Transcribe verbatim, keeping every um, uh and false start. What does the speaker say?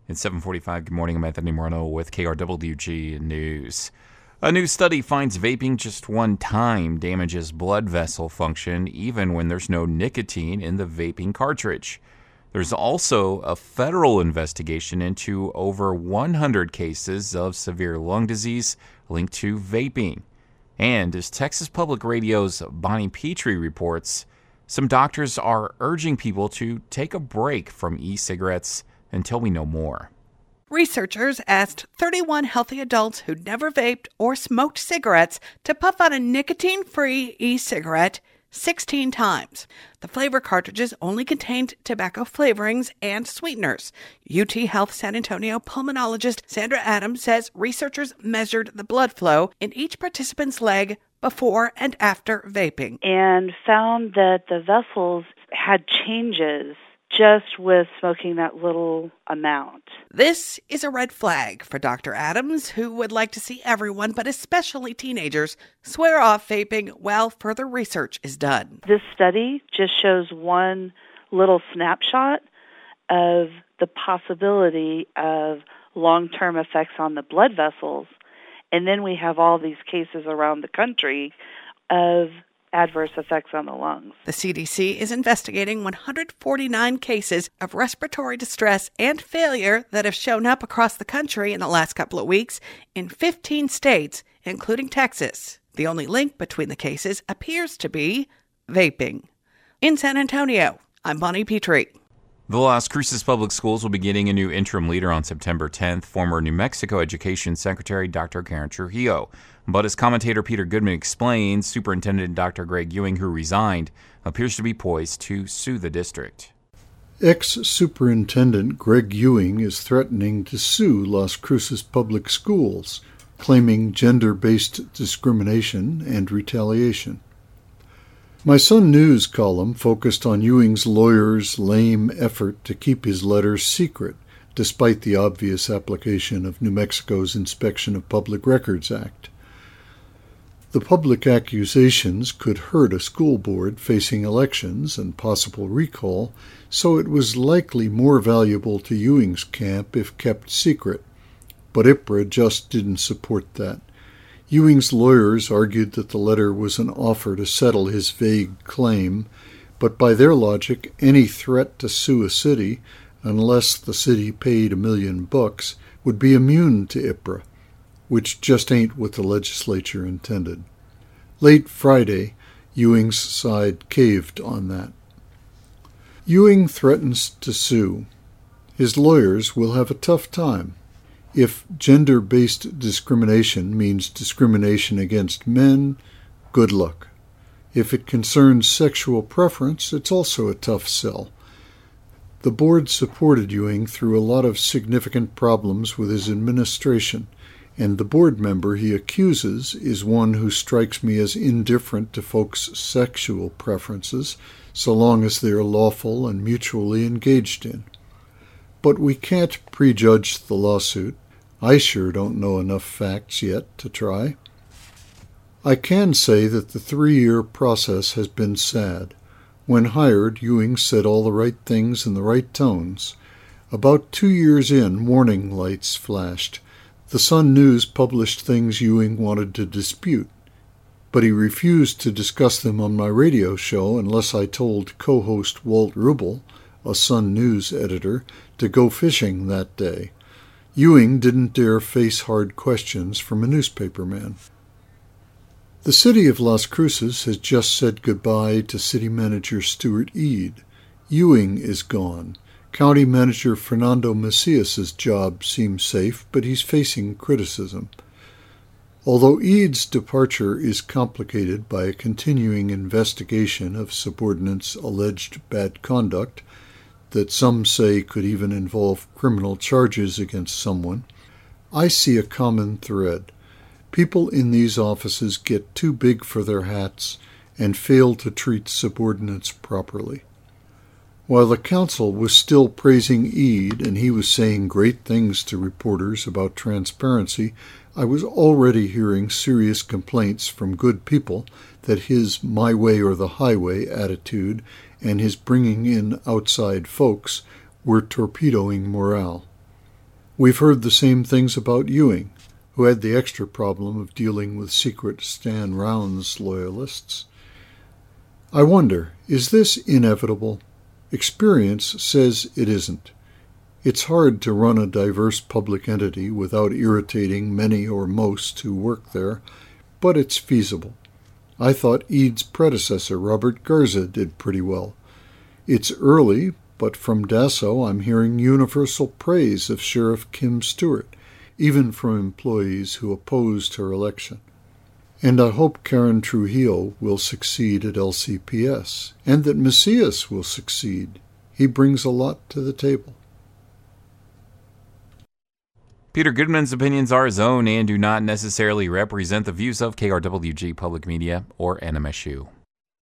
It's seven forty-five. Good morning. I'm Anthony Moreno with K R W G News. A new study finds vaping just one time damages blood vessel function, even when there's no nicotine in the vaping cartridge. There's also a federal investigation into over one hundred cases of severe lung disease linked to vaping. And as Texas Public Radio's Bonnie Petrie reports, some doctors are urging people to take a break from e-cigarettes until we know more. Researchers asked thirty-one healthy adults who'd never vaped or smoked cigarettes to puff on a nicotine-free e-cigarette sixteen times. The flavor cartridges only contained tobacco flavorings and sweeteners. U T Health San Antonio pulmonologist Sandra Adams says researchers measured the blood flow in each participant's leg before and after vaping, and found that the vessels had changes just with smoking that little amount. This is a red flag for Doctor Adams, who would like to see everyone, but especially teenagers, swear off vaping while further research is done. This study just shows one little snapshot of the possibility of long-term effects on the blood vessels, and then we have all these cases around the country of adverse effects on the lungs. The C D C is investigating one hundred forty-nine cases of respiratory distress and failure that have shown up across the country in the last couple of weeks in fifteen states, including Texas. The only link between the cases appears to be vaping. In San Antonio, I'm Bonnie Petrie. The Las Cruces Public Schools will be getting a new interim leader on September tenth, former New Mexico Education Secretary Doctor Karen Trujillo. But as commentator Peter Goodman explains, Superintendent Doctor Greg Ewing, who resigned, appears to be poised to sue the district. Ex-Superintendent Greg Ewing is threatening to sue Las Cruces Public Schools, claiming gender-based discrimination and retaliation. My Sun News column focused on Ewing's lawyer's lame effort to keep his letters secret, despite the obvious application of New Mexico's Inspection of Public Records Act. The public accusations could hurt a school board facing elections and possible recall, so it was likely more valuable to Ewing's camp if kept secret. But I P R A just didn't support that. Ewing's lawyers argued that the letter was an offer to settle his vague claim, but by their logic, any threat to sue a city, unless the city paid a million bucks, would be immune to I P R A, which just ain't what the legislature intended. Late Friday, Ewing's side caved on that. Ewing threatens to sue. His lawyers will have a tough time. If gender-based discrimination means discrimination against men, good luck. If it concerns sexual preference, it's also a tough sell. The board supported Ewing through a lot of significant problems with his administration, and the board member he accuses is one who strikes me as indifferent to folks' sexual preferences, so long as they are lawful and mutually engaged in. But we can't prejudge the lawsuit. I sure don't know enough facts yet to try. I can say that the three-year process has been sad. When hired, Ewing said all the right things in the right tones. About two years in, warning lights flashed. The Sun News published things Ewing wanted to dispute, but he refused to discuss them on my radio show unless I told co-host Walt Rubel, a Sun News editor, to go fishing that day. Ewing didn't dare face hard questions from a newspaperman. The city of Las Cruces has just said goodbye to city manager Stuart Eade. Ewing is gone. County manager Fernando Macias's job seems safe, but he's facing criticism. Although Eade's departure is complicated by a continuing investigation of subordinates' alleged bad conduct, that some say could even involve criminal charges against someone, I see a common thread. People in these offices get too big for their hats and fail to treat subordinates properly. While the council was still praising Eade and he was saying great things to reporters about transparency, I was already hearing serious complaints from good people that his my way or the highway attitude and his bringing in outside folks were torpedoing morale. We've heard the same things about Ewing, who had the extra problem of dealing with secret Stan Rounds loyalists. I wonder, is this inevitable? Experience says it isn't. It's hard to run a diverse public entity without irritating many or most who work there, but it's feasible. I thought Eade's predecessor, Robert Garza, did pretty well. It's early, but from Dasso I'm hearing universal praise of Sheriff Kim Stewart, even from employees who opposed her election. And I hope Karen Trujillo will succeed at L C P S, and that Macias will succeed. He brings a lot to the table. Peter Goodman's opinions are his own and do not necessarily represent the views of K R W G Public Media or N M S U.